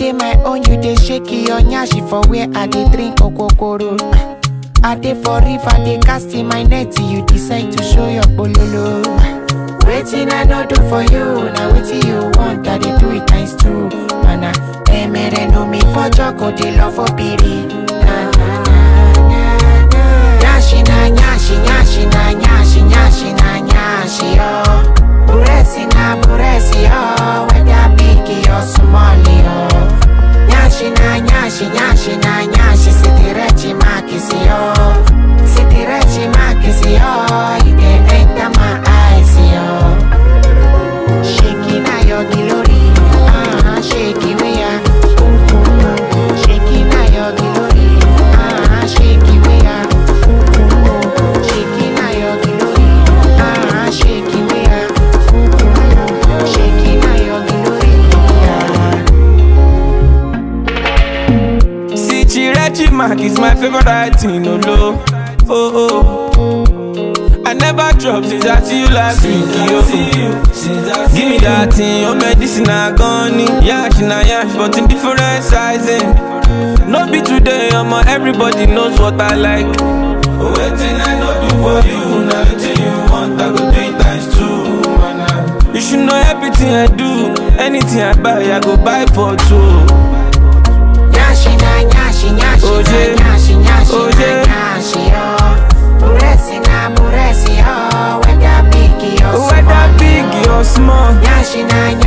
dey my own, you dey shake your nyashi for where I dey drink okokoro. I dey for river, dey cast in my net, you decide to show your bololo. Waiting I no do for you, now waiting you want, I dey do it times two. Mana, emere no me for joko, dey love for piri. Na na na na na. Nyashi na nyashi, nyashi na nyashi, nyashi na nyashi yo. Buresi na buresi yo, whether big or small yo. Nyashi na nyashi, nyashi na nyashi, sitirechi makisi yo. Sitirechi makisi yo, you dey enter my eyes yo. Shaking na your glory, shaky we are. Shaking na your glory, shaky we are. Shaking na your glory, shaky we are. Shaking na your glory, Sitirechi Mark is my favorite writing, oh no. Oh. I never drop since I see you last week, yo. Give me that thing, your medicine I gone. Yash na yash, but in different sizing. No be today, everybody knows what I like. Waiting I know do for you, now waiting you want, I go do it times two, man. You should know everything I do, anything I buy, I go buy for two. Nyashi na nyashi, nyashi na nyashi, nyashi na nyashi yo. Buresi na buresi yo, whether big or small. Whether big or small. Nyashi na